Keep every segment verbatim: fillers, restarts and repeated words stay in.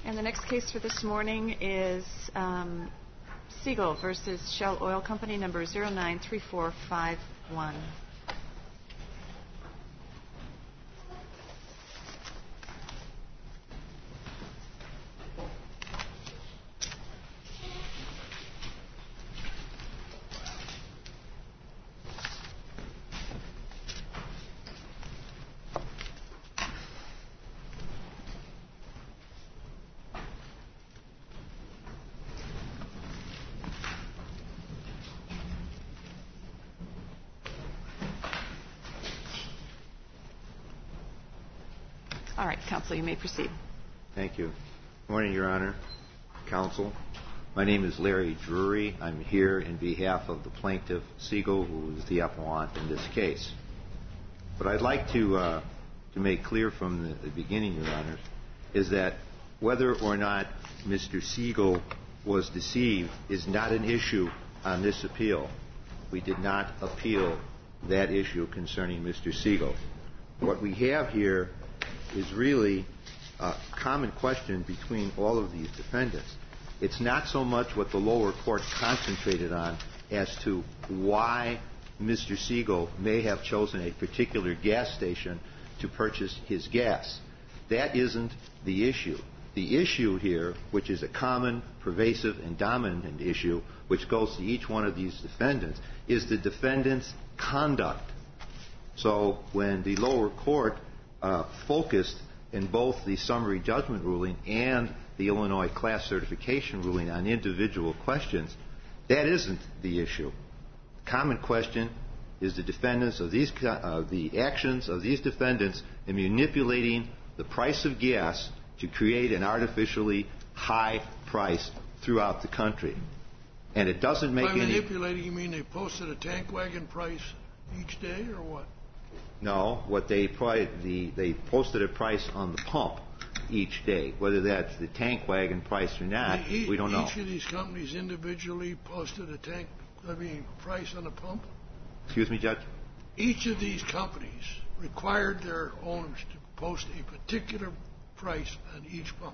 And the next case for this morning is um, Siegel versus Shell Oil Company, number zero nine three four five one. All right, Counsel, you may proceed. Thank you. Good morning, Your Honor, Counsel. My name is Larry Drury. I'm here in behalf of the plaintiff, Siegel, who is the appellant in this case. What I'd like to, uh, to make clear from the, the beginning, Your Honor, is that whether or not Mister Siegel was deceived is not an issue on this appeal. We did not appeal that issue concerning Mister Siegel. What we have here is really a common question between all of these defendants. It's not so much what the lower court concentrated on as to why Mister Siegel may have chosen a particular gas station to purchase his gas. That isn't the issue. The issue here, which is a common, pervasive, and dominant issue, which goes to each one of these defendants, is the defendant's conduct. So when the lower court Uh, focused in both the summary judgment ruling and the Illinois class certification ruling on individual questions, that isn't the issue. The common question is the defendants of these uh, the actions of these defendants in manipulating the price of gas to create an artificially high price throughout the country. And it doesn't make By any... By manipulating, you mean they posted a tank wagon price each day, or what? No, what they the they posted a price on the pump each day. Whether that's the tank wagon price or not, e- we don't know. Each of these companies individually posted a tank, I mean, price on the pump? Excuse me, Judge? Each of these companies required their owners to post a particular price on each pump.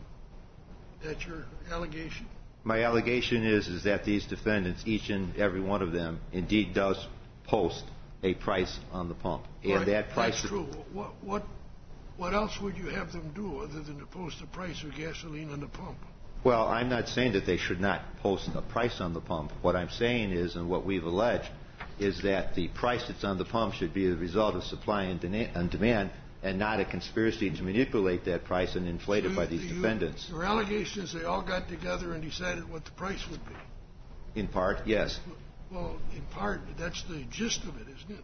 That's your allegation? My allegation is is that these defendants, each and every one of them, indeed does post a price on the pump. And right. that price That's true. What, what, what else would you have them do other than to post the price of gasoline on the pump? Well, I'm not saying that they should not post a price on the pump. What I'm saying is, and what we've alleged, is that the price that's on the pump should be the result of supply and demand and not a conspiracy to manipulate that price and inflate so it by these you, defendants. Your allegation is they all got together and decided what the price would be? In part, yes. Well, in part, that's the gist of it, isn't it?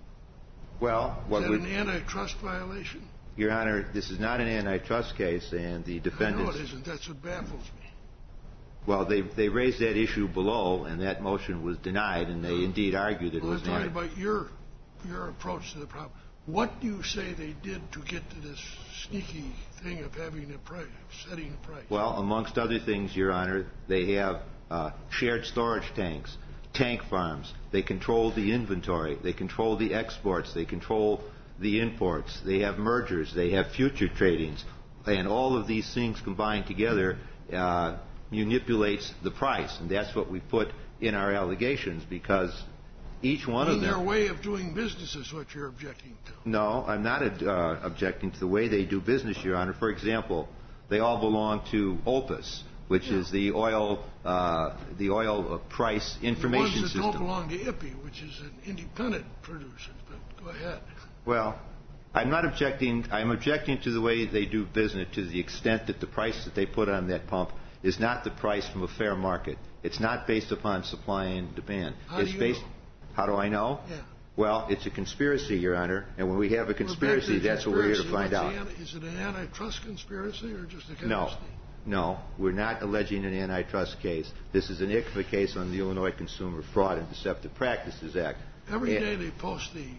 Well, what is that would, an antitrust violation? Your Honor, this is not an antitrust case, and the defendants... I know it isn't. That's what baffles me. Well, they they raised that issue below, and that motion was denied, and they indeed argued it well, was... I'm talking about your, your approach to the problem. What do you say they did to get to this sneaky thing of having a price, setting a price? Well, amongst other things, Your Honor, they have uh, shared storage tanks, tank farms. They control the inventory. They control the exports. They control the imports. They have mergers. They have future tradings. And all of these things combined together uh, manipulates the price. And that's what we put in our allegations, because each one in of them... their way of doing business is what you're objecting to. No, I'm not uh, objecting to the way they do business, Your Honor. For example, they all belong to OPIS, which yeah. is the oil uh, the oil price information system. The ones that don't belong to I P I, which is an independent producer. But go ahead. Well, I'm not objecting. I'm objecting to the way they do business to the extent that the price that they put on that pump is not the price from a fair market. It's not based upon supply and demand. How it's do you based. know? How do I know? Yeah. Well, it's a conspiracy, Your Honor, and when we have a conspiracy, that's what we're here to find out. Is it an antitrust conspiracy or just a conspiracy? No. No, we're not alleging an antitrust case. This is an I C F A case on the Illinois Consumer Fraud and Deceptive Practices Act. Every and day they post the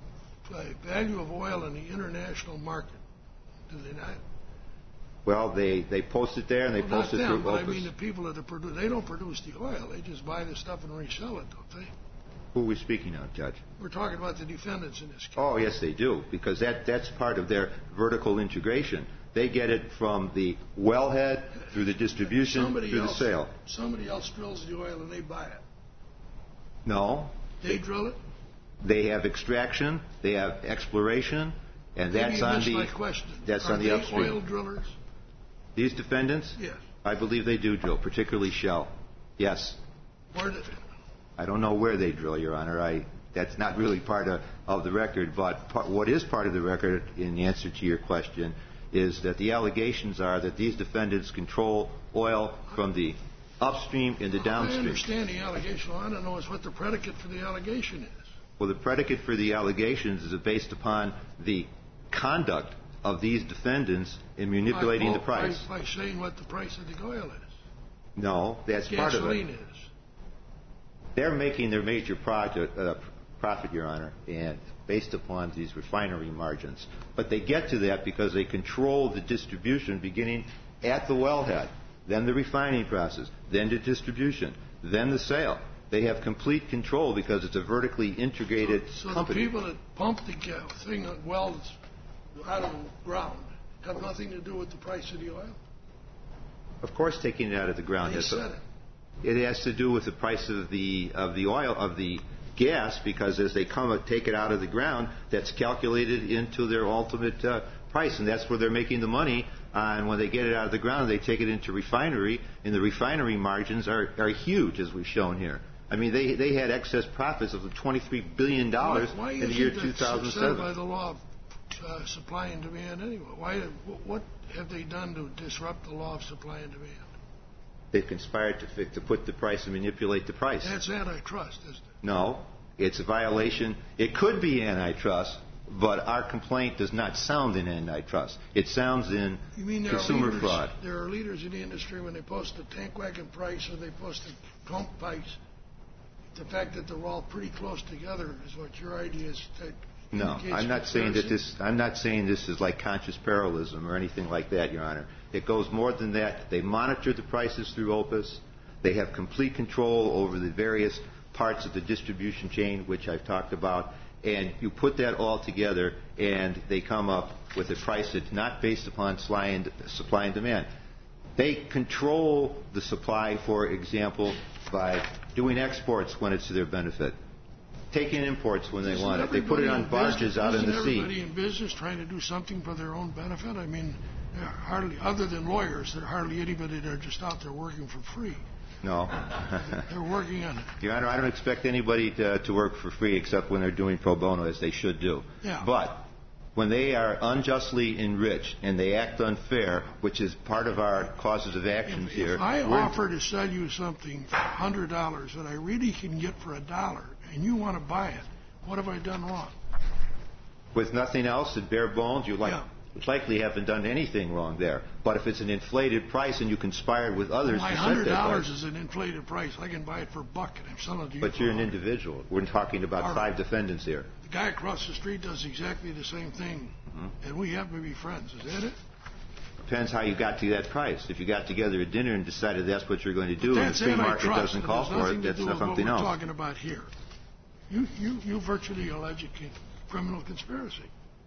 value of oil in the international market, do they not? Well, they, they post it there and they well, post it them, through but Opus. I mean the people that are produ- they don't produce the oil. They just buy the stuff and resell it, don't they? Who are we speaking of, Judge? We're talking about the defendants in this case. Oh, yes, they do, because that, that's part of their vertical integration. They get it from the wellhead through the distribution Somebody through else, the sale. Somebody else drills the oil and they buy it. No. They drill it? They have extraction, they have exploration, and Maybe that's you on missed the my question. that's Are on the they upstream. oil drillers? These defendants? Yes. I believe they do drill, particularly Shell. Yes. Where did, I don't know where they drill, Your Honor. I that's not really part of, of the record, but part, what is part of the record in answer to your question is that the allegations are that these defendants control oil from the upstream into downstream. I understand the allegation. All I don't know is what the predicate for the allegation is. Well, the predicate for the allegations is based upon the conduct of these defendants in manipulating by, the price. By, by saying what the price of the oil is. No, that's part of it. Gasoline is. They're making their major project, uh, profit, Your Honor, and based upon these refinery margins. But they get to that because they control the distribution beginning at the wellhead, then the refining process, then the distribution, then the sale. They have complete control because it's a vertically integrated so, so company. So the people that pump the thing that wells out of the ground have nothing to do with the price of the oil? Of course, taking it out of the ground. They has said it. It has to do with the price of the of the oil of the gas, because as they come take it out of the ground, that's calculated into their ultimate uh, price, and that's where they're making the money. Uh, and when they get it out of the ground, they take it into refinery, and the refinery margins are, are huge, as we've shown here. I mean, they they had excess profits of twenty-three billion dollars why, why in the year two thousand seven. Why by the law of uh, supply and demand anyway? Why? What have they done to disrupt the law of supply and demand? They've conspired to fix, to put the price and manipulate the price. That's antitrust, isn't it? No, it's a violation. It could be antitrust, but our complaint does not sound in antitrust. It sounds in you mean there consumer are leaders, fraud. There are leaders in the industry when they post a tank wagon price or they post a pump price. The fact that they're all pretty close together is what your idea is. That no, I'm not saying that this. I'm not saying this is like conscious parallelism or anything like that, Your Honor. It goes more than that. They monitor the prices through Opus. They have complete control over the various parts of the distribution chain, which I've talked about. And you put that all together, and they come up with a price that's not based upon supply and, supply and demand. They control the supply, for example, by doing exports when it's to their benefit, taking imports when they Isn't want it. They put it on barges out in the sea. Isn't everybody in business trying to do something for their own benefit? I mean, hardly, other than lawyers, there are hardly anybody that are just out there working for free. No. They're working on it. Your Honor, I don't expect anybody to, to work for free except when they're doing pro bono, as they should do. Yeah. But when they are unjustly enriched and they act unfair, which is part of our causes of action if, here. If I offer to sell you something for one hundred dollars that I really can get for a dollar, and you want to buy it, what have I done wrong? With nothing else, at bare bones, you like, Yeah. likely haven't done anything wrong there. But if it's an inflated price and you conspired with others My to set hundred that dollars price, is an inflated price. I can buy it for a buck, and I'm selling it to you. but for you're an a hundred. individual. We're talking about All five right. defendants here. The guy across the street does exactly the same thing, Mm-hmm. and we happen to be friends. Is that it? Depends how you got to that price. If you got together at dinner and decided that's what you're going to do, and the That's free market antitrust, doesn't and call there's for nothing it, to that's do with something what else. we're talking about here. You, you, you virtually allege a criminal conspiracy.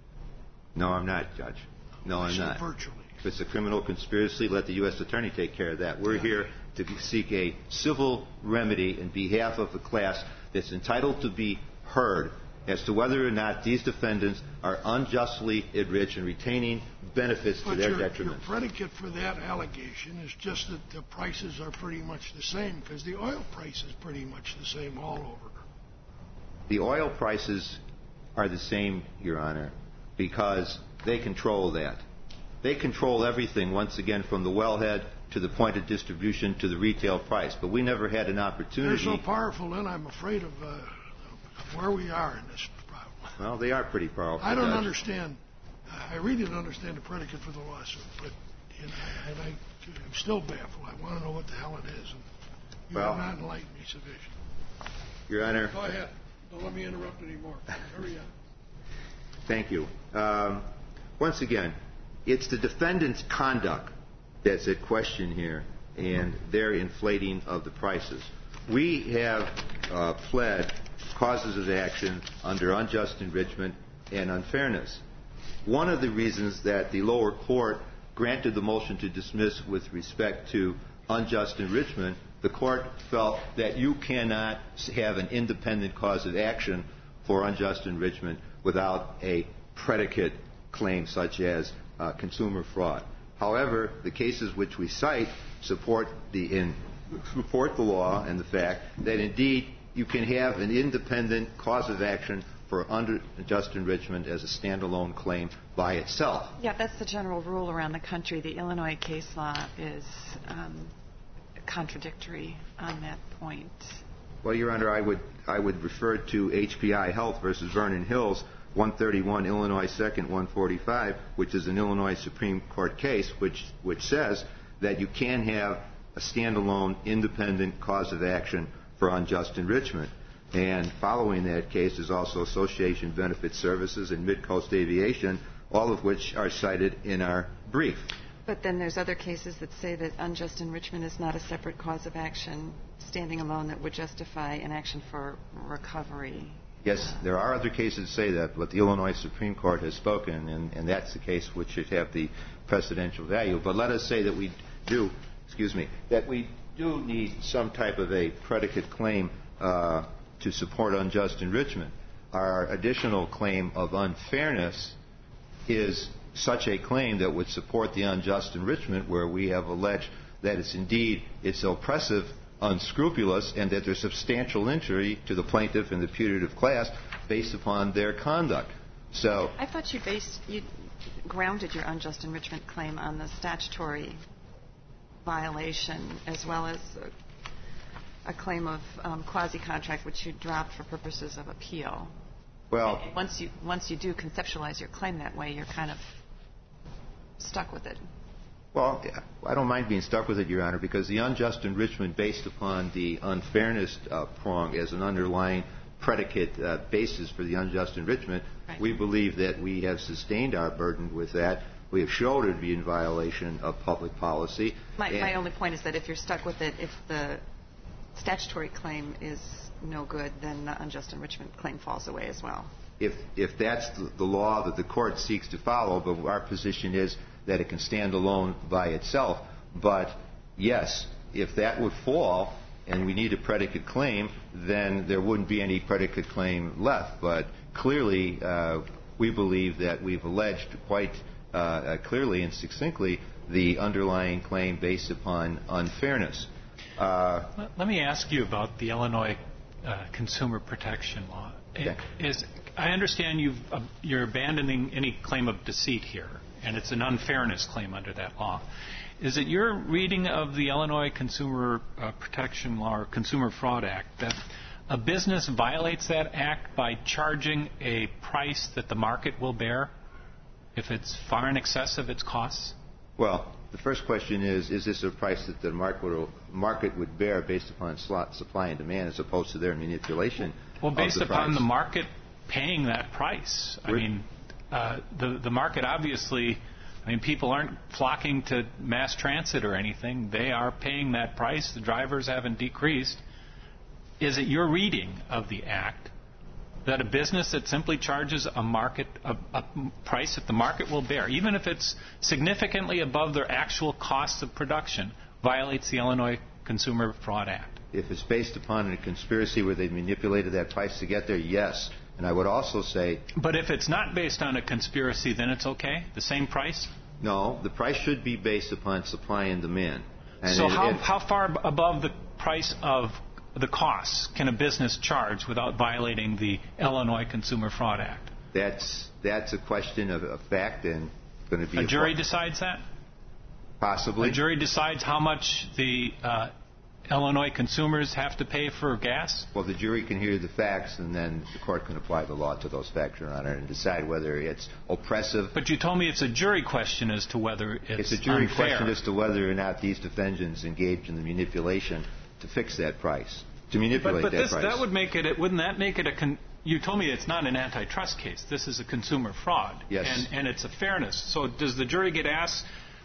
No, I'm not, Judge. No, I I'm said not. virtually. If it's a criminal conspiracy, let the U S attorney take care of that. We're Yeah. here to seek a civil remedy in behalf of the class that's entitled to be heard as to whether or not these defendants are unjustly enriched and retaining benefits to But their your, your detriment. predicate for that allegation is just that the prices are pretty much the same, because the oil price is pretty much the same all over. The oil prices are the same, Your Honor, because they control that. They control everything, once again, from the wellhead to the point of distribution to the retail price. But we never had an They're opportunity. so powerful, then I'm afraid of uh, where we are in this problem. Well, they are pretty powerful. I don't Judge. understand. I really don't understand the predicate for the lawsuit, but you know, and I, I'm still baffled. I want to know what the hell it is. And you Well- have not enlightened me sufficiently. Your Honor, Go ahead. Don't let me interrupt anymore. Hurry up. thank you. Um, once again, it's the defendant's conduct that's at question here, and their inflating of the prices. We have uh, pled causes of action under unjust enrichment and unfairness. One of the reasons that the lower court granted the motion to dismiss with respect to unjust enrichment, the court felt that you cannot have an independent cause of action for unjust enrichment without a predicate claim such as uh, consumer fraud. However, the cases which we cite support the, in, support the law and the fact that indeed you can have an independent cause of action for unjust enrichment as a standalone claim by itself. Yeah, that's the general rule around the country. The Illinois case law is um, contradictory on that point. Well, Your Honor, I would I would refer to H P I Health versus Vernon Hills, one thirty-one Illinois second one forty-five, which is an Illinois Supreme Court case, which which says that you can have a standalone independent cause of action for unjust enrichment. And following that case is also Association Benefit Services and Midcoast Aviation, all of which are cited in our brief. But then there's other cases that say that unjust enrichment is not a separate cause of action standing alone that would justify an action for recovery. Yes, there are other cases that say that, but the Illinois Supreme Court has spoken, and, and that's the case which should have the precedential value. But let us say that we do, excuse me, that we do need some type of a predicate claim uh, to support unjust enrichment. Our additional claim of unfairness is such a claim that would support the unjust enrichment, where we have alleged that it's indeed it's oppressive, unscrupulous, and that there's substantial injury to the plaintiff and the putative class based upon their conduct. So I thought you based you grounded your unjust enrichment claim on the statutory violation as well as a, a claim of um, quasi-contract, which you dropped for purposes of appeal. Well, and once you once you do conceptualize your claim that way, you're kind of stuck with it. Well, I don't mind being stuck with it, Your Honor, because the unjust enrichment based upon the unfairness uh, prong as an underlying predicate uh, basis for the unjust enrichment, right. We believe that we have sustained our burden with that. We have showed it to be in violation of public policy. My, my only point is that if you're stuck with it, if the statutory claim is no good, then the unjust enrichment claim falls away as well. If if that's the, the law that the court seeks to follow, but our position is that it can stand alone by itself. But yes, if that would fall and we need a predicate claim, then there wouldn't be any predicate claim left. But clearly, uh, we believe that we've alleged quite uh, clearly and succinctly the underlying claim based upon unfairness. Uh, Let me ask you about the Illinois uh, Consumer Protection Law. Okay. Is, I understand you've, uh, you're abandoning any claim of deceit here, and it's an unfairness claim under that law. Is it your reading of the Illinois Consumer uh, Protection Law or Consumer Fraud Act that a business violates that act by charging a price that the market will bear if it's far in excess of its costs? Well, the first question is, is this a price that the market would, market would bear based upon slot, supply and demand as opposed to their manipulation Well, based of the upon price? the market paying that price. I We're, mean, uh, the, the market obviously, I mean, people aren't flocking to mass transit or anything. They are paying that price. The drivers haven't decreased. Is it your reading of the act that a business that simply charges a market a, a price that the market will bear, even if it's significantly above their actual costs of production, violates the Illinois Consumer Fraud Act? If it's based upon a conspiracy where they manipulated that price to get there, yes. And I would also say... But if it's not based on a conspiracy, then it's okay? The same price? No, the price should be based upon supply and demand. And so it, how, it, how far above the price of the costs can a business charge without violating the Illinois Consumer Fraud Act? That's that's a question of, of fact and going to be... A jury a, decides that? Possibly. A jury decides how much the uh, Illinois consumers have to pay for gas? Well, the jury can hear the facts, and then the court can apply the law to those facts, Your Honor, and decide whether it's oppressive. But you told me it's a jury question as to whether it's It's a jury unfair. question as to whether or not these defendants engaged in the manipulation to fix that price, to manipulate but, but that this, price. that would make it, wouldn't that make it a, con, you told me it's not an antitrust case. This is a consumer fraud. Yes. And, and it's a fairness. So does the jury get asked,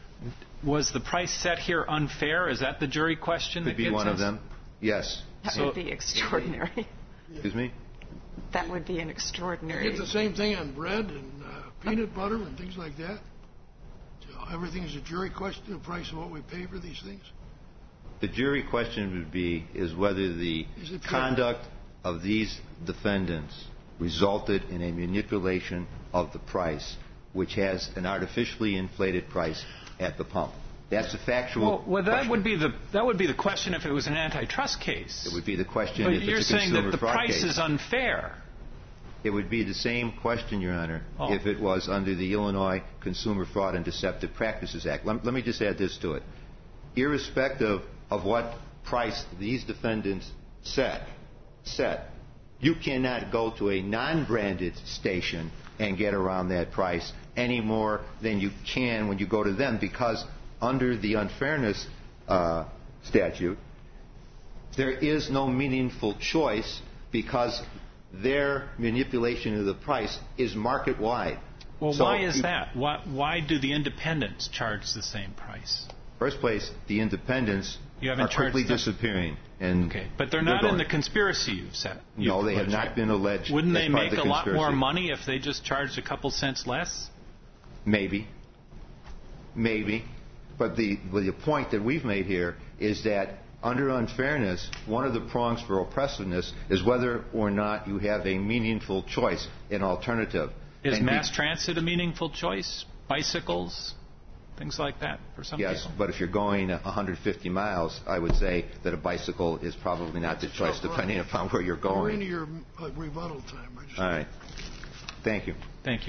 was the price set here unfair? Is that the jury question? Could that be gets one of asked? them. Yes. That So- would be extraordinary. Excuse me? That would be an You extraordinary... get the same thing on bread and uh, peanut butter and things like that. So everything is a jury question, the price of what we pay for these things? The jury question would be is whether the Is it fair? conduct of these defendants resulted in a manipulation of the price, which has an artificially inflated price at the pump. That's a factual Well, well that question. would be the that would be the question if it was an antitrust case. It would be the question But if you're it's a saying consumer that the fraud price case. is unfair. It would be the same question, Your Honor, Oh. if it was under the Illinois Consumer Fraud and Deceptive Practices Act. Let, let me just add this to it. Irrespective of what price these defendants set, set, you cannot go to a non-branded station and get around that price any more than you can when you go to them, because under the unfairness uh, statute, there is no meaningful choice because their manipulation of the price is market-wide. Well, So why is you- that? Why, why do the independents charge the same price? First place, the independents You haven't are quickly charged them? disappearing. And Okay, but they're not in going. the conspiracy you've set. No, you've they have alleged. not been alleged. Wouldn't as they part of make the a lot more conspiracy. money if they just charged a couple cents less? Maybe. Maybe. But the, well, the point that we've made here is that under unfairness, one of the prongs for oppressiveness is whether or not you have a meaningful choice, an alternative. Is And mass we- transit a meaningful choice? Bicycles? Things like that for some Yes, people? but if you're going one hundred fifty miles, I would say that a bicycle is probably not the It's a choice, tough depending run. upon where you're We're into going. your uh, rebuttal time. I just All right. Thank you. Thank you.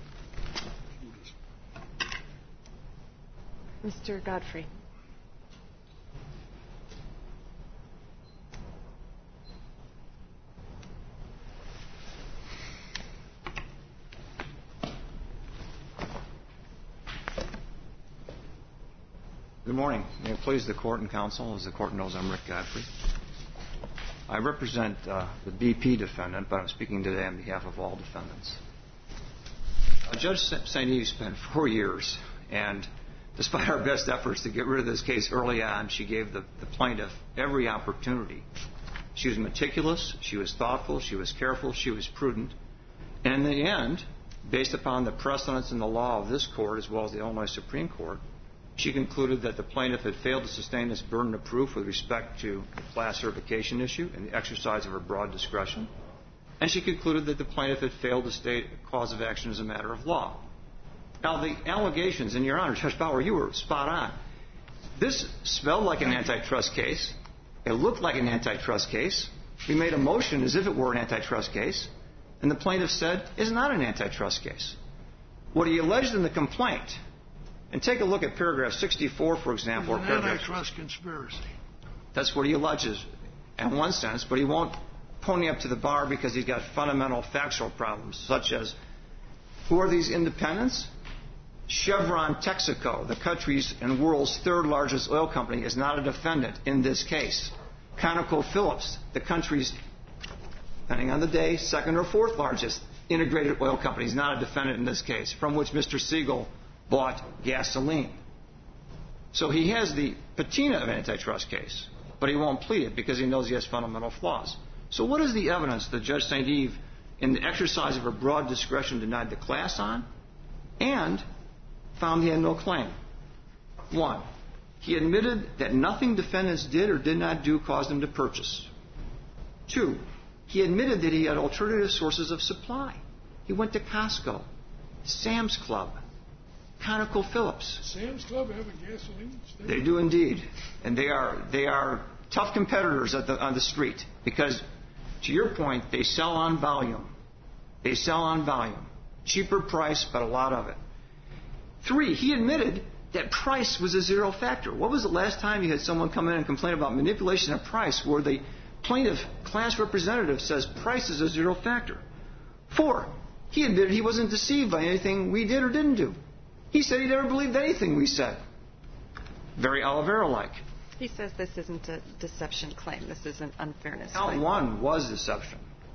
Mister Godfrey. Good morning. May it please the Court and Counsel. As the Court knows, I'm Rick Godfrey. I represent uh, the B P defendant, but I'm speaking today on behalf of all defendants. Uh, Judge Saint Eve spent four years, and despite our best efforts to get rid of this case early on, she gave the, the plaintiff every opportunity. She was meticulous, she was thoughtful, she was careful, she was prudent. And in the end, based upon the precedents in the law of this Court as well as the Illinois Supreme Court, she concluded that the plaintiff had failed to sustain its burden of proof with respect to the class certification issue and the exercise of her broad discretion. And she concluded that the plaintiff had failed to state a cause of action as a matter of law. Now, the allegations, and Your Honor, Judge Bauer, you were spot on. This smelled like an antitrust case. It looked like an antitrust case. We made a motion as if it were an antitrust case. And the plaintiff said, it's not an antitrust case. What he alleged in the complaint, and take a look at paragraph sixty-four, for example. It's Or an paragraph, antitrust conspiracy. that's what he alleges in one sense, but he won't pony up to the bar because he's got fundamental factual problems, such as, who are these independents? Chevron Texaco, the country's and world's third largest oil company, is not a defendant in this case. ConocoPhillips, the country's, depending on the day, second or fourth largest integrated oil company, is not a defendant in this case, from which Mister Siegel bought gasoline. So he has the patina of an antitrust case, but he won't plead it because he knows he has fundamental flaws. So what is the evidence that Judge Saint Eve, in the exercise of her broad discretion, denied the class on and found he had no claim? One, he admitted that nothing defendants did or did not do caused him to purchase. Two, he admitted that he had alternative sources of supply. He went to Costco, Sam's Club, ConocoPhillips. Sam's Club have a gasoline station? They do indeed, and they are they are tough competitors at the, on the street because, to your point, they sell on volume. They sell on volume, cheaper price, but a lot of it. Three, he admitted that price was a zero factor. What was the last time you had someone come in and complain about manipulation of price where the plaintiff class representative says price is a zero factor? Four, he admitted he wasn't deceived by anything we did or didn't do. He said he never believed anything we said. Very Oliveira-like. He says this isn't a deception claim. This is an unfairness Count claim. one was deception.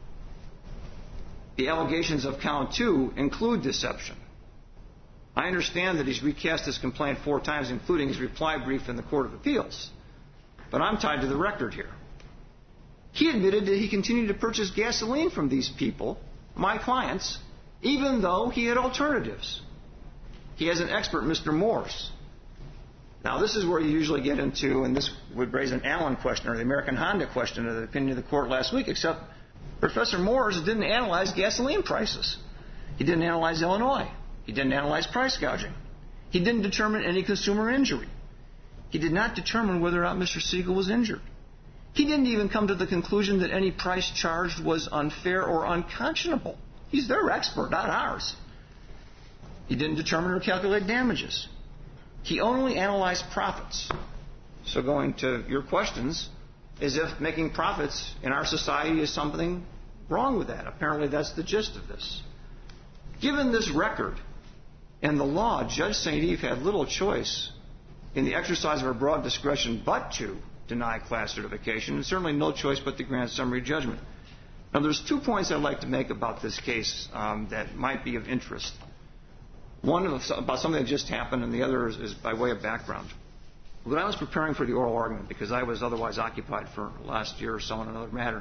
The allegations of count two include deception. I understand that he's recast his complaint four times, including his reply brief in the Court of Appeals. But I'm tied to the record here. He admitted that he continued to purchase gasoline from these people, my clients, even though he had alternatives. He has an expert, Mister Morse. Now, this is where you usually get into, and this would raise an Allen question or the American Honda question of the opinion of the court last week, except Professor Morse didn't analyze gasoline prices. He didn't analyze Illinois. He didn't analyze price gouging. He didn't determine any consumer injury. He did not determine whether or not Mister Siegel was injured. He didn't even come to the conclusion that any price charged was unfair or unconscionable. He's their expert, not ours. He didn't determine or calculate damages. He only analyzed profits. So going to your questions, as if making profits in our society is something wrong with that. Apparently that's the gist of this. Given this record and the law, Judge Saint Eve had little choice in the exercise of her broad discretion but to deny class certification, and certainly no choice but to grant summary judgment. Now, there's two points I'd like to make about this case um, that might be of interest. One about something that just happened, and the other is, is by way of background. When I was preparing for the oral argument, because I was otherwise occupied for last year or so on another matter,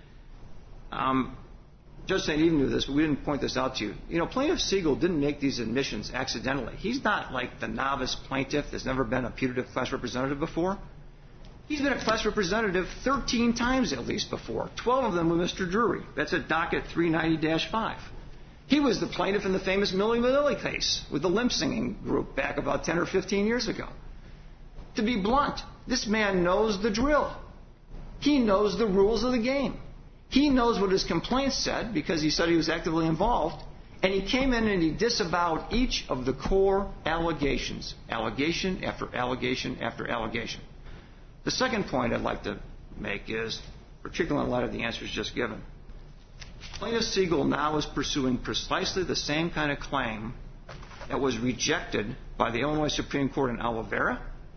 um, Judge Saint Eve knew this, but we didn't point this out to you. You know, Plaintiff Siegel didn't make these admissions accidentally. He's not like the novice plaintiff that's never been a putative class representative before. He's been a class representative thirteen times at least before, twelve of them with Mister Drury. That's at docket three ninety dash five. He was the plaintiff in the famous Milli Vanilli case with the lip singing group back about ten or fifteen years ago. To be blunt, this man knows the drill. He knows the rules of the game. He knows what his complaint said because he said he was actively involved, and he came in and he disavowed each of the core allegations, allegation after allegation after allegation. The second point I'd like to make is, particularly in light of the answers just given, Plaintiff Siegel now is pursuing precisely the same kind of claim that was rejected by the Illinois Supreme Court in Oliveira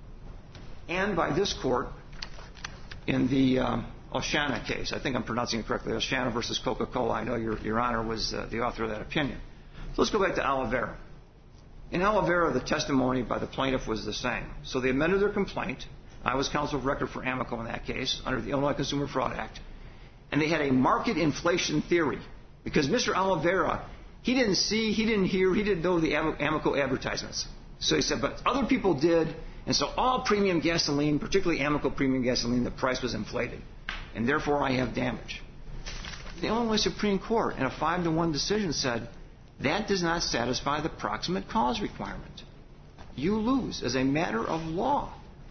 and by this court in the um, Oshana case. I think I'm pronouncing it correctly, Oshana versus Coca-Cola. I know your, your Honor was uh, the author of that opinion. So let's go back to Oliveira. In Oliveira, the testimony by the plaintiff was the same. So they amended their complaint. I was counsel of record for Amico in that case under the Illinois Consumer Fraud Act. And they had a market inflation theory because Mister Oliveira, he didn't see, he didn't hear, he didn't know the Amico advertisements. So he said, but other people did, and so all premium gasoline, particularly Amico premium gasoline, the price was inflated. And therefore I have damage. The Illinois Supreme Court in a five to one decision said, that does not satisfy the proximate cause requirement. You lose as a matter of law.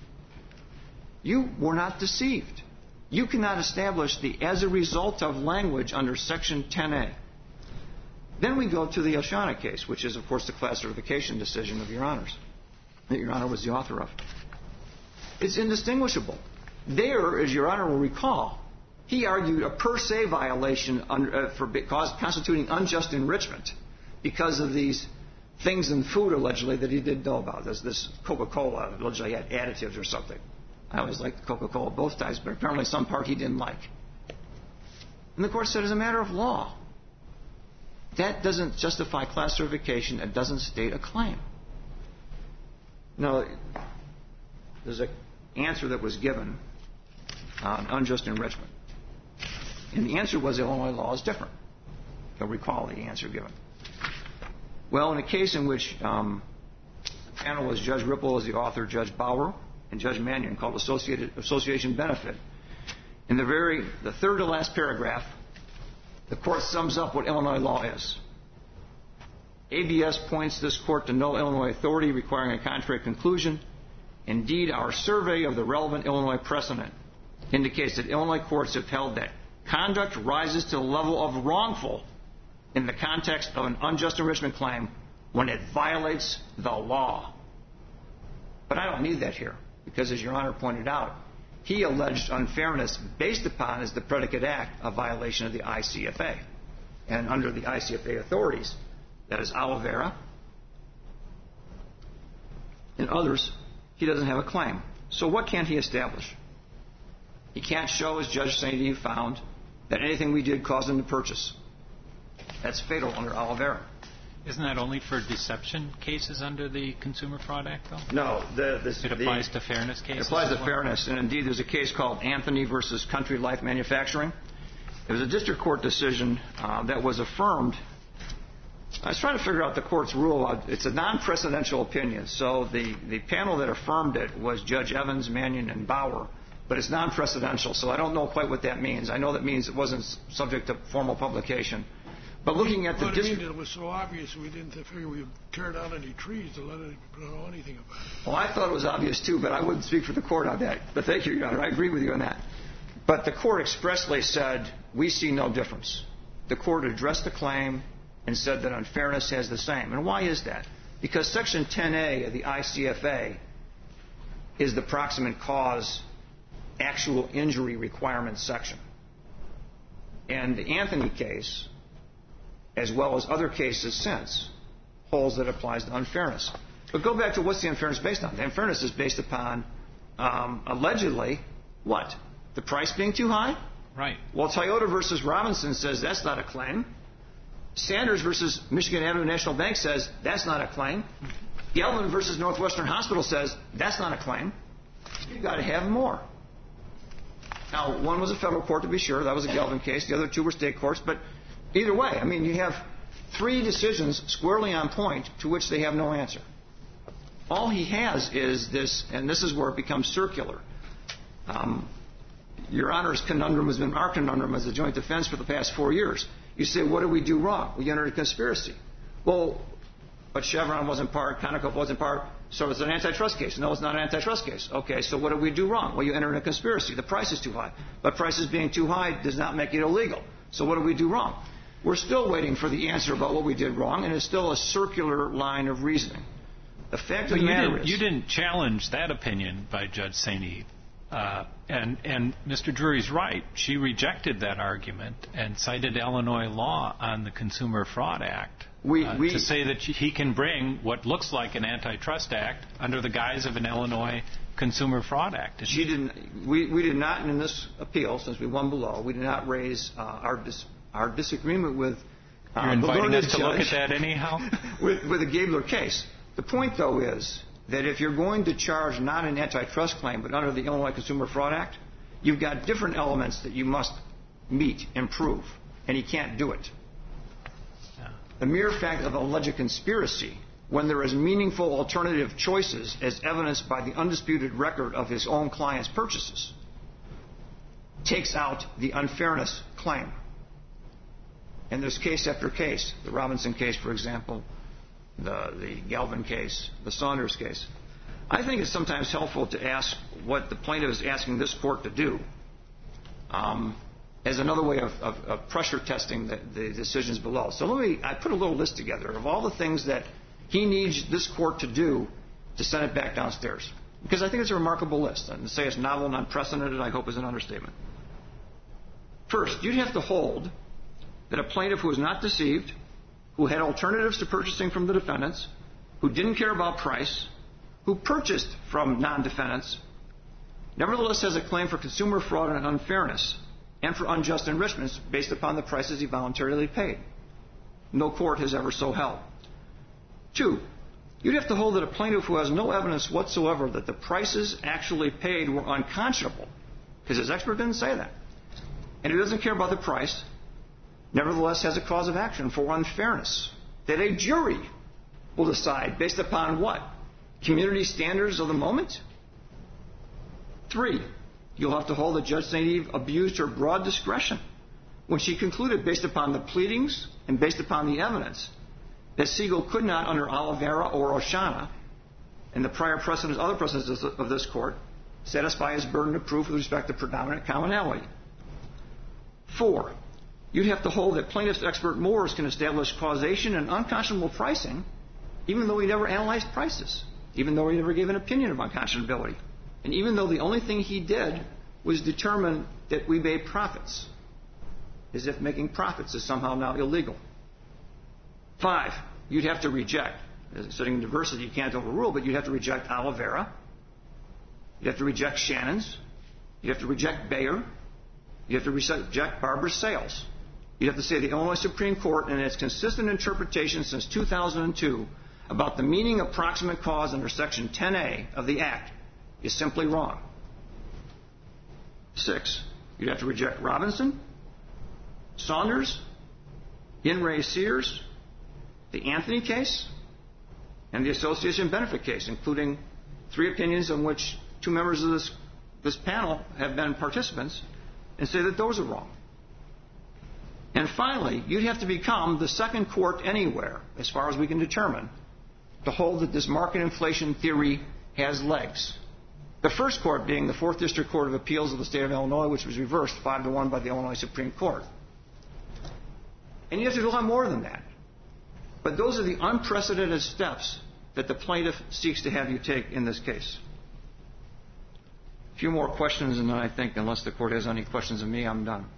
You were not deceived. You cannot establish the as a result of language under Section ten A. Then we go to the Oshana case, which is, of course, the class certification decision of Your Honors, that Your Honor was the author of. It's indistinguishable. There, as Your Honor will recall, he argued a per se violation under, uh, for cause, constituting unjust enrichment because of these things in food, allegedly, that he didn't know about. This, this Coca-Cola allegedly had additives or something. I always liked Coca-Cola both times, but apparently some part he didn't like. And the court said, as a matter of law, that doesn't justify class certification. It doesn't state a claim. Now, there's an answer that was given on unjust enrichment. And the answer was Illinois law is different. You'll recall the answer given. Well, in a case in which um, the panel was Judge Ripple as the author, Judge Bauer, and Judge Mannion, called Associated, Association Benefit, in the very, the third to last paragraph, the court sums up what Illinois law is. A B S points this court to no Illinois authority requiring a contrary conclusion. Indeed, our survey of the relevant Illinois precedent indicates that Illinois courts have held that conduct rises to the level of wrongful in the context of an unjust enrichment claim when it violates the law. But I don't need that here, because as Your Honor pointed out, he alleged unfairness based upon, as the predicate act, a violation of the I C F A. And under the I C F A authorities, that is Oliveira and others, he doesn't have a claim. So what can't he establish? He can't show, as Judge Saint Eve found, that anything we did caused him to purchase. That's fatal under Oliveira. Isn't that only for deception cases under the Consumer Fraud Act, though? No. The, this, it applies the, to fairness cases? It applies to well? fairness. And indeed, there's a case called Anthony versus Country Life Manufacturing. It was a district court decision uh, that was affirmed I was trying to figure out the court's rule. It's a non-precedential opinion. So the, the panel that affirmed it was Judge Evans, Mannion, and Bauer. But it's non-precedential, so I don't know quite what that means. I know that means it wasn't subject to formal publication. But looking at the But I district... mean, it was so obvious we didn't figure we'd tear down any trees to let it know anything about it. Well, I thought it was obvious, too, but I wouldn't speak for the court on that. But thank you, Your Honor. I agree with you on that. But the court expressly said, we see no difference. The court addressed the claim and said that unfairness has the same. And why is that? Because Section ten A of the I C F A is the proximate cause actual injury requirements section. And the Anthony case, as well as other cases since, holds that applies to unfairness. But go back to what's the unfairness based on? The unfairness is based upon, um, allegedly, what? The price being too high? Right. Well, Toyota versus Robinson says that's not a claim. Sanders versus Michigan Avenue National Bank says that's not a claim. Gelman versus Northwestern Hospital says that's not a claim. You've got to have more. Now, one was a federal court, to be sure. That was a Gelman case. The other two were state courts. But either way, I mean, you have three decisions squarely on point to which they have no answer. All he has is this, and this is where it becomes circular. Um, Your Honor's conundrum has been our conundrum as a joint defense for the past four years. You say, what did we do wrong? We entered a conspiracy. Well, but Chevron wasn't part, Conoco wasn't part, so it's an antitrust case. No, it's not an antitrust case. Okay, so what did we do wrong? Well, you entered a conspiracy. The price is too high. But prices being too high does not make it illegal. So what did we do wrong? We're still waiting for the answer about what we did wrong, and it's still a circular line of reasoning. The fact of the matter is... You didn't challenge that opinion by Judge Saint Eve. Uh, and, and Mister Drury's right. She rejected that argument and cited Illinois law on the Consumer Fraud Act we, uh, we, to say that he can bring what looks like an antitrust act under the guise of an Illinois Consumer Fraud Act. She she didn't. We, we did not, in this appeal, since we won below, we did not raise uh, our dis, our disagreement with. Uh, You're inviting us to judge look at that anyhow. with, with the Gabler case. The point, though, is that if you're going to charge not an antitrust claim, but under the Illinois Consumer Fraud Act, you've got different elements that you must meet and prove, and he can't do it. Yeah. The mere fact of alleged conspiracy, when there is meaningful alternative choices as evidenced by the undisputed record of his own client's purchases, takes out the unfairness claim. And there's case after case, the Robinson case, for example, the, the Galvin case, the Saunders case. I think it's sometimes helpful to ask what the plaintiff is asking this court to do um, as another way of, of, of pressure testing the, the decisions below. So let me, I put a little list together of all the things that he needs this court to do to send it back downstairs. Because I think it's a remarkable list. And to say it's novel and unprecedented, I hope, is an understatement. First, you'd have to hold that a plaintiff who is not deceived, who had alternatives to purchasing from the defendants, who didn't care about price, who purchased from non-defendants, nevertheless has a claim for consumer fraud and unfairness and for unjust enrichments based upon the prices he voluntarily paid. No court has ever so held. Two, you'd have to hold that a plaintiff who has no evidence whatsoever that the prices actually paid were unconscionable, because his expert didn't say that, and who doesn't care about the price, nevertheless has a cause of action for unfairness that a jury will decide based upon what? Community standards of the moment? Three, you'll have to hold that Judge Saint Eve abused her broad discretion when she concluded, based upon the pleadings and based upon the evidence, that Siegel could not, under Oliveira or Oshana, and the prior precedents, other precedents of this court, satisfy his burden of proof with respect to predominant commonality. Four, you'd have to hold that plaintiff's expert Moores can establish causation and unconscionable pricing, even though he never analyzed prices, even though he never gave an opinion of unconscionability, and even though the only thing he did was determine that we made profits, as if making profits is somehow now illegal. Five, you'd have to reject, sitting in diversity you can't overrule, but you'd have to reject Oliveira, you'd have to reject Shannon's, you'd have to reject Bayer, you'd have to reject Barbara's sales. You'd have to say the Illinois Supreme Court, in its consistent interpretation since two thousand two about the meaning of proximate cause under Section ten A of the Act, is simply wrong. Six, you'd have to reject Robinson, Saunders, In re Sears, the Anthony case and the association benefit case, including three opinions in which two members of this, this panel have been participants, and say that those are wrong. And finally, you'd have to become the second court anywhere, as far as we can determine, to hold that this market inflation theory has legs. The first court being the Fourth District Court of Appeals of the State of Illinois, which was reversed five to one by the Illinois Supreme Court. And you have to do a lot more than that. But those are the unprecedented steps that the plaintiff seeks to have you take in this case. A few more questions, and then I think, unless the court has any questions of me, I'm done.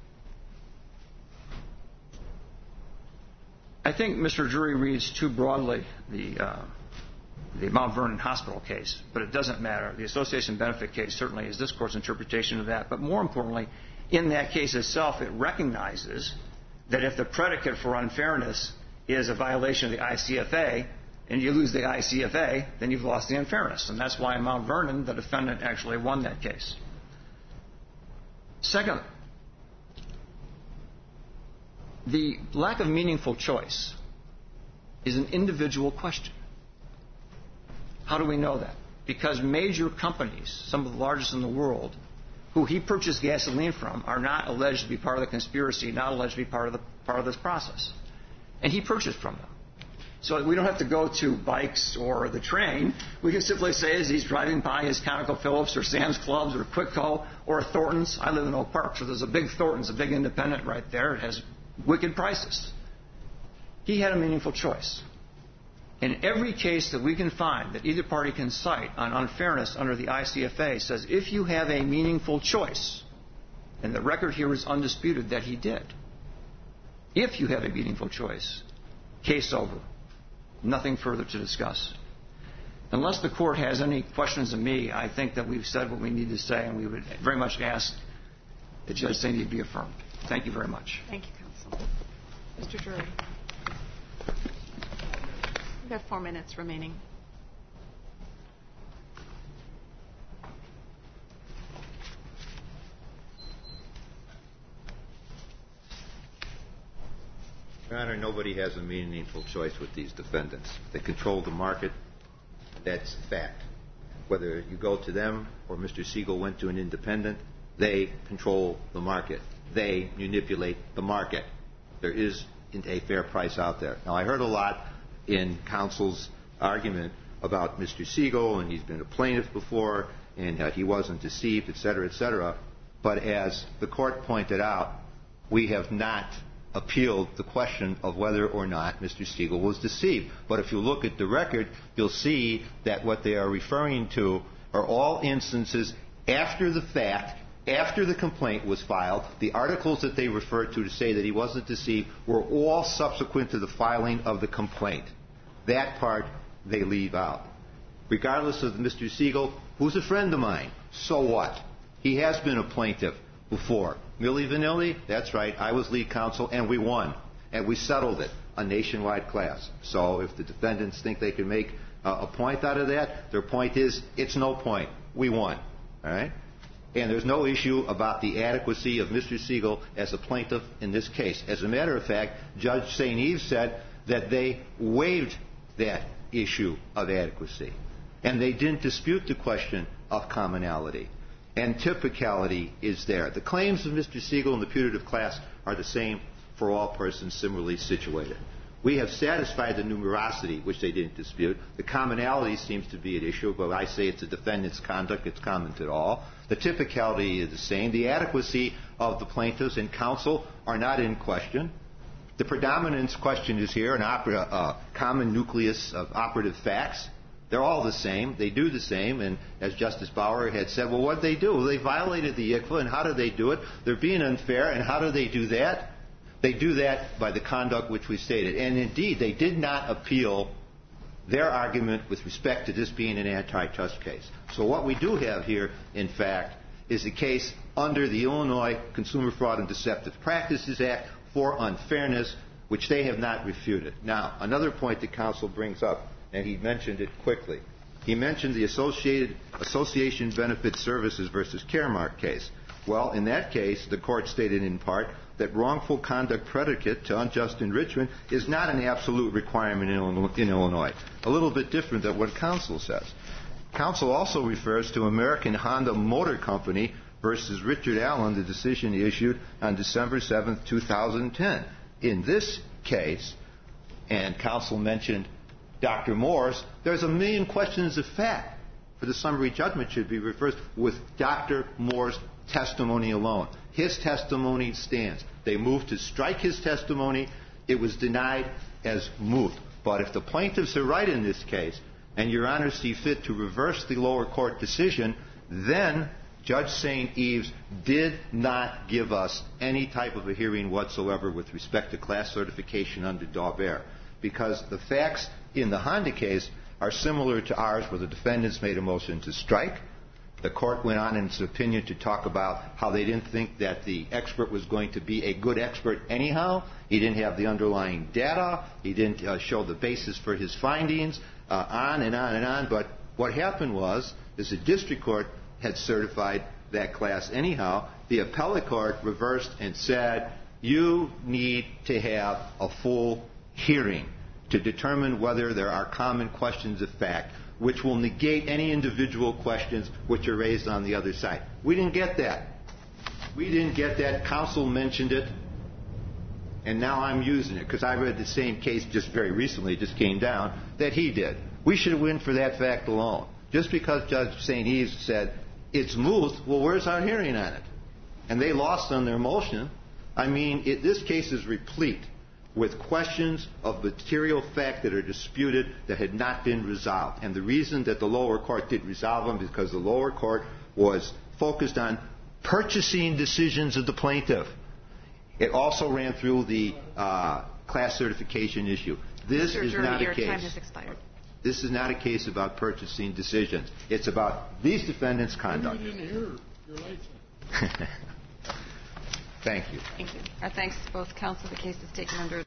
I think Mister Drury reads too broadly the, uh, the Mount Vernon Hospital case, but it doesn't matter. The association benefit case certainly is this court's interpretation of that. But more importantly, in that case itself, it recognizes that if the predicate for unfairness is a violation of the I C F A, and you lose the I C F A, then you've lost the unfairness. And that's why in Mount Vernon, the defendant actually won that case. Second, the lack of meaningful choice is an individual question. How do we know that? Because major companies, some of the largest in the world, who he purchased gasoline from, are not alleged to be part of the conspiracy, not alleged to be part of the part of this process. And he purchased from them. So we don't have to go to bikes or the train. We can simply say as he's driving by his ConocoPhillips or Sam's Clubs or Quitco or Thornton's. I live in Oak Park, so there's a big Thornton's, a big independent right there. It has wicked prices. He had a meaningful choice. In every case that we can find that either party can cite on unfairness under the I C F A says if you have a meaningful choice, and the record here is undisputed that he did, if you have a meaningful choice, case over. Nothing further to discuss. Unless the court has any questions of me, I think that we've said what we need to say, and we would very much ask that Judge St. Eve be affirmed. Thank you very much. Thank you, counsel. Mister Drury. We've got four minutes remaining. Your Honor, nobody has a meaningful choice with these defendants. They control the market. That's fact. Whether you go to them or Mister Siegel went to an independent, they control the market. They manipulate the market. There isn't a fair price out there. Now, I heard a lot in counsel's argument about Mister Siegel, and he's been a plaintiff before, and uh, he wasn't deceived, et cetera, et cetera. But as the court pointed out, we have not appealed the question of whether or not Mister Siegel was deceived. But if you look at the record, you'll see that what they are referring to are all instances after the fact, after the complaint was filed. The articles that they referred to to say that he wasn't deceived were all subsequent to the filing of the complaint. That part they leave out. Regardless of Mister Siegel, who's a friend of mine, so what? He has been a plaintiff before. Milli Vanilli, that's right, I was lead counsel, and we won. And we settled it, a nationwide class. So if the defendants think they can make uh, a point out of that, their point is, it's no point. We won. All right? And there's no issue about the adequacy of Mister Siegel as a plaintiff in this case. As a matter of fact, Judge Saint Eve said that they waived that issue of adequacy. And they didn't dispute the question of commonality. And typicality is there. The claims of Mister Siegel and the putative class are the same for all persons similarly situated. We have satisfied the numerosity, which they didn't dispute. The commonality seems to be an issue, but I say it's a defendant's conduct. It's common to all. The typicality is the same. The adequacy of the plaintiffs and counsel are not in question. The predominance question is here, an opera, uh, common nucleus of operative facts. They're all the same. They do the same. And as Justice Bauer had said, well, what did they do? Well, they violated the I C F A, and how did they do it? They're being unfair, and how do they do that? They do that by the conduct which we stated. And indeed, they did not appeal their argument with respect to this being an antitrust case. So what we do have here, in fact, is a case under the Illinois Consumer Fraud and Deceptive Practices Act for unfairness, which they have not refuted. Now, another point that counsel brings up, and he mentioned it quickly. He mentioned the Associated Association Benefit Services versus Caremark case. Well, in that case, the court stated in part, that wrongful conduct predicate to unjust enrichment is not an absolute requirement in Illinois. A little bit different than what counsel says. Counsel also refers to American Honda Motor Company versus Richard Allen, the decision issued on December seventh, two thousand ten. In this case, and counsel mentioned Doctor Morse, there's a million questions of fact. For the summary judgment should be reversed with Doctor Moore's testimony alone. His testimony stands. They moved to strike his testimony. It was denied as moot. But if the plaintiffs are right in this case, and Your Honor see fit to reverse the lower court decision, then Judge Saint Eves did not give us any type of a hearing whatsoever with respect to class certification under Daubert, because the facts in the Honda case are similar to ours, where the defendants made a motion to strike. The court went on in its opinion to talk about how they didn't think that the expert was going to be a good expert anyhow. He didn't have the underlying data. He didn't uh, show the basis for his findings, uh, on and on and on. But what happened was, is the district court had certified that class anyhow. The appellate court reversed and said, you need to have a full hearing to determine whether there are common questions of fact, which will negate any individual questions which are raised on the other side. We didn't get that. We didn't get that. Counsel mentioned it, and now I'm using it because I read the same case just very recently, it just came down, that he did. We should win for that fact alone. Just because Judge Saint Eves said it's moot, well, where's our hearing on it? And they lost on their motion. I mean, it, this case is replete with questions of material fact that are disputed that had not been resolved. And the reason that the lower court did resolve them is because the lower court was focused on purchasing decisions of the plaintiff. It also ran through the uh, class certification issue. This Mister is Drury, not a your case. time has expired. This is not a case about purchasing decisions. It's about these defendants' conduct. You didn't hear your lights on. Thank you. Thank you. Our thanks to both counsel. The case is taken under